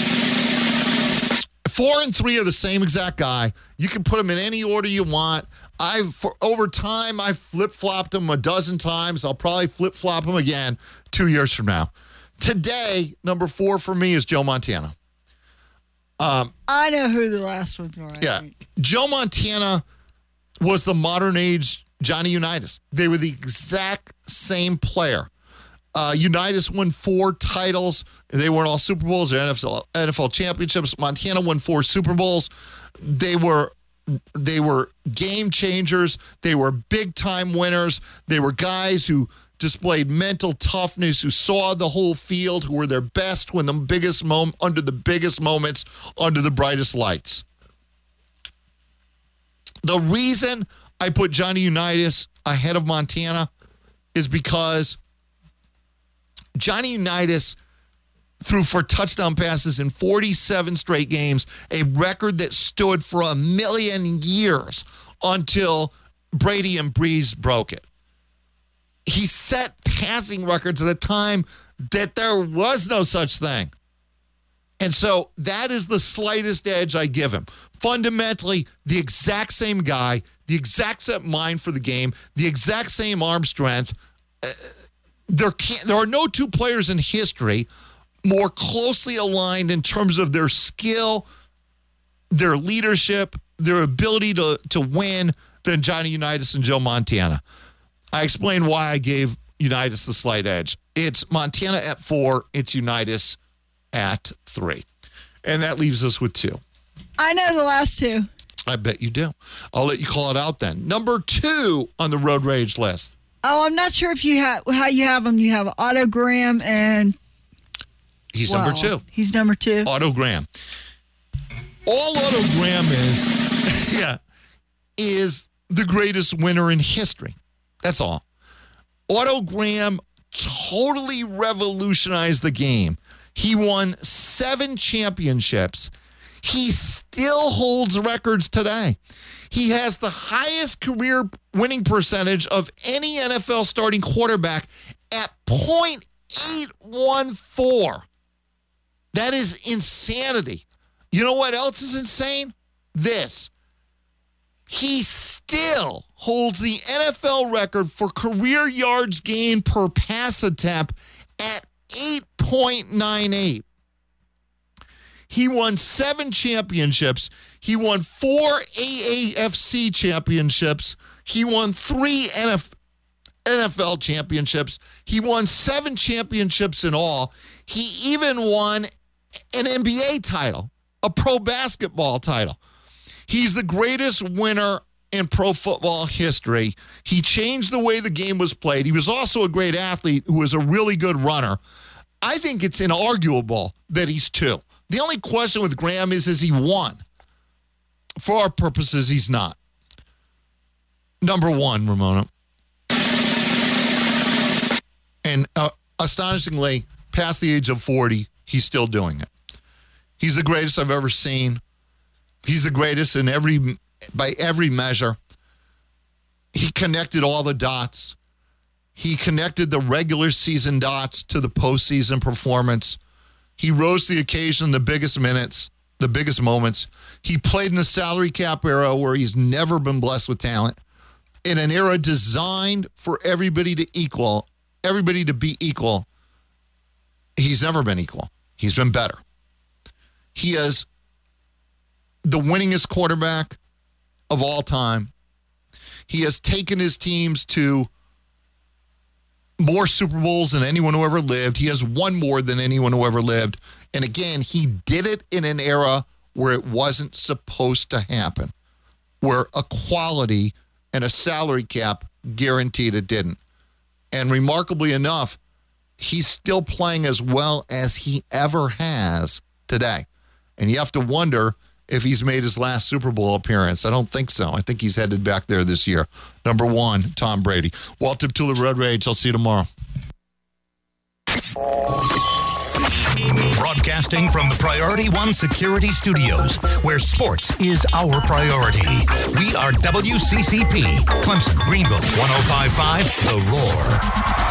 4 and 3 are the same exact guy. You can put them in any order you want. Over time, I flip-flopped him a dozen times. I'll probably flip-flop him again 2 years from now. Today, number 4 for me is Joe Montana. I know who the last ones are. Yeah. Joe Montana was the modern age Johnny Unitas. They were the exact same player. Unitas won 4 titles. They weren't all Super Bowls or NFL championships. Montana won 4 Super Bowls. They were game changers. They were big-time winners. They were guys who displayed mental toughness, who saw the whole field, who were their best when under the biggest moments, under the brightest lights. The reason I put Johnny Unitas ahead of Montana is because Johnny Unitas threw 4 touchdown passes in 47 straight games, a record that stood for 1,000,000 years until Brady and Breeze broke it. He set passing records at a time that there was no such thing. And so that is the slightest edge I give him. Fundamentally, the exact same guy, the exact same mind for the game, the exact same arm strength. There are no 2 players in history more closely aligned in terms of their skill, their leadership, their ability to win than Johnny Unitas and Joe Montana. I explained why I gave Unitas the slight edge. It's Montana at 4. It's Unitas at 3. And that leaves us with 2. I know the last 2. I bet you do. I'll let you call it out then. Number 2 on the Road Rage list. Oh, I'm not sure if how you have them. You have Otto Graham and... He's number 2. He's number 2. Otto Graham. All Otto Graham is the greatest winner in history. That's all. Otto Graham totally revolutionized the game. He won 7 championships. He still holds records today. He has the highest career winning percentage of any NFL starting quarterback at .814. That is insanity. You know what else is insane? This. He still holds the NFL record for career yards gained per pass attempt at 8.98. He won 7 championships. He won 4 AAFC championships. He won 3 NFL championships. He won 7 championships in all. He even won an NBA title, a pro basketball title. He's the greatest winner in pro football history. He changed the way the game was played. He was also a great athlete who was a really good runner. I think it's inarguable that he's 2. The only question with Graham is he won? for our purposes, he's not. Number one, Ramona. And astonishingly, past the age of 40, he's still doing it. He's the greatest I've ever seen. He's the greatest by every measure. He connected all the dots. He connected the regular season dots to the postseason performance. He rose to the occasion, the biggest minutes, the biggest moments. He played in a salary cap era where he's never been blessed with talent. In an era designed for everybody to be equal. He's never been equal. He's been better. He is the winningest quarterback of all time. He has taken his teams to more Super Bowls than anyone who ever lived. He has won more than anyone who ever lived. And again, he did it in an era where it wasn't supposed to happen, where equality and a salary cap guaranteed it didn't. And remarkably enough, he's still playing as well as he ever has today. And you have to wonder if he's made his last Super Bowl appearance. I don't think so. I think he's headed back there this year. Number one, Tom Brady. Walt Deptula, Road Rage. I'll see you tomorrow. Broadcasting from the Priority One Security Studios, where sports is our priority. We are WCCP, Clemson, Greenville, 105.5, The Roar.